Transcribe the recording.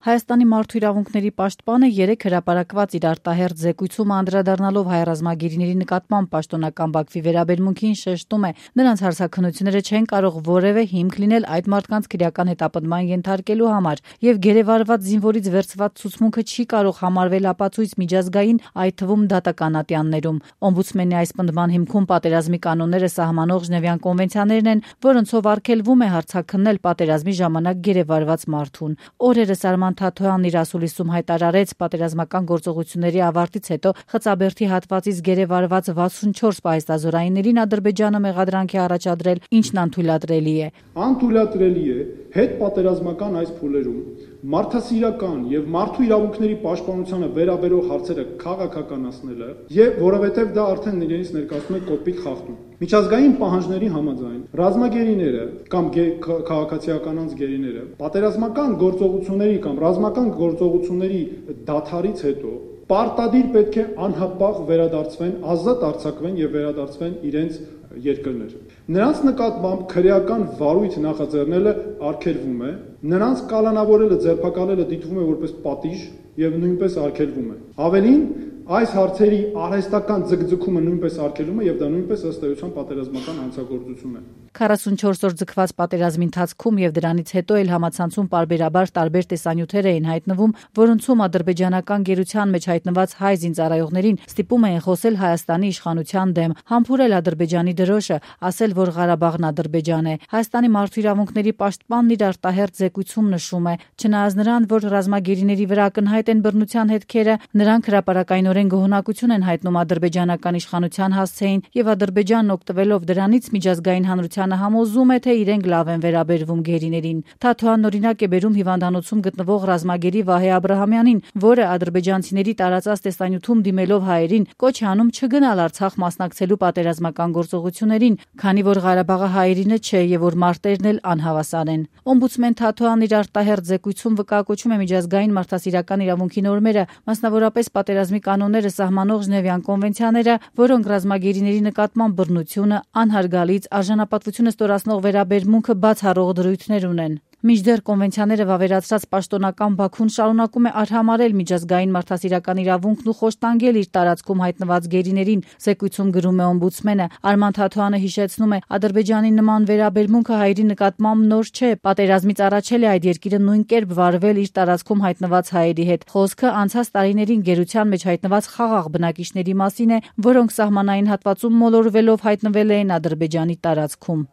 Հայաստանի մարդու իրավունքների պաշտպանը երեկ հրապարակված իր արտահերթ զեկույցում անդրադառնալով հայ ռազմագերիների նկատմամբ պաշտոնական Բաքվի վերաբերմունքին շեշտում է, նրանց հարձակությունները չեն կարող որևէ հիմք լինել այդ մարդկանց քրեական հետապնդման ենթարկելու համար, եւ գերեվարված զինվորից վերցված ցուցմունքը չի կարող համարվել ապացույց միջազգային, այդ թվում դատական ատյաններում։ Օմբուդսմենի այս պնդման հիմքում պատերազմի կանոնները սահմանող Ժնևյան կոնվենցիաներն են, որոնցով արգելվում է հարձակքնել պատերազմի ժամանակ գերեվարված մարդուն։ Օրերս Արման Թաթոյանն իր ասուլիսում հայտարարեց պատերազմական գործողությունների ավարտից հետո Խծաբերդի հատվածից գերեվարված 64 պահեստազորայիններին Ադրբեջանը մեղադրանք է առաջադրել, ինչն անթույլատրելի է։ Անթույլատրելի է հետ պատերազմական այս փուլերում մարդասիրական եւ մարդու իրավունքների պաշտպանությանը վերաբերող հարցերը քաղաքականացնելը, եւ որովհետեւ դա արդեն իրենից ներկայացնում է կոպիտ խախտում։ Միջազգային պահանջների համաձայն ռազմագերիները կամ քաղաքացիականանց գերիները պատերազմական գործողությունների կամ ռազմական գործողությունների դադարից հետո պարտադիր պետք է անհապաղ վերադարձվեն, ազատ արձակվեն եւ վերադարձվեն իրենց երկրներ։ Նրանց նկատմամբ քրեական վարույթ նախաձեռնելը արգելվում է, նրանց կալանավորելը, ձերբակալելը դիտվում է որպես պատիժ եւ նույնպես արգելվում է։ Ավելին, այս հարցերի արհեստական ձգձգումը նույնպես արգելում է եւ դա նույնպես ըստ էության պատերազմական հանցագործություն է։ 44 օր ձգված պատերազմի ընթացքում եւ դրանից հետո էլ համացանցում պարբերաբար տարբեր տեսանյութեր էին հայտնվում, որոնցում ադրբեջանական գերության մեջ հայտնված հայ զինծառայողներին ստիպում էին խոսել Հայաստանի իշխանության դեմ, համբուրել Ադրբեջանի դրոշը, ասել, որ Ղարաբաղն Ադրբեջան է։ Հայաստանի մարդու իրավունքների պաշտպանն իր արտահերթ զեկույցում նշում է, չնայած նրան, որ ռազմագերիների վրա ակնհայտ են բռնության հետքերը, նրանք հրապարակայնորեն գոհունակություն են հայտնում ադրբեջանական իշխանության հասցեին եւ Ադրբեջանն օգտվելով դրանից միջազգային հանրությանը համոզում է, թե իրենք լավ են վերաբերվում գերիներին։ Թաթոյանն օրինակ է բերում հիվանդանոցում գտնվող ռազմագերի Վահե Աբրահամյանին, որը ադրբեջանցիների տարածած տեսանյութում դիմելով հայերին կոչ է անում չգնալ Արցախ մասնակցելու պատերազմական գործողություններին, քանի որ Ղարաբաղը հայերինը չէ եւ որ մարտերն էլ անհավասար են։ Օմբուդսմեն Թաթոյանն իր արտահերթ զեկույցում վկայակոչում է միջազգային մարդասիրական իրավունքի նորմերը, մասնավորապես պատերազմի կանոնները սահմանող Ժնևյան կոնվենցիաները, որոնք ռազմագերիների նկատմամբ բռնությունը, անհարգալից, արժանապատվությունը ստորացնող վերաբերմունքը բացառող դրույթներ ունեն։ Մինչդեռ կոնվենցիաները վավերացրած պաշտոնական Բաքուն շարունակում է արհամարհել միջազգային մարդասիրական իրավունքն ու խոշտանգել իր տարածքում հայտնված գերիներին, զեկույցում գրում է օմբուդսմենը։ Արման Թաթոյանը հիշեցնում է, Ադրբեջանի նման վերաբերմունքը հայերի նկատմամբ նոր չէ, պատերազմից առաջ էլ է այդ երկիրը նույն կերպ վարվել իր տարածքում հայտնված հայերի հետ։ Խոսքը անցած տարիներին գերության մեջ հայտնված խաղաղ բնակիչների մասին է, որոնք սահմանային հատվածում մոլորվելով հայտնվել էին Ադրբեջանի տարածքում։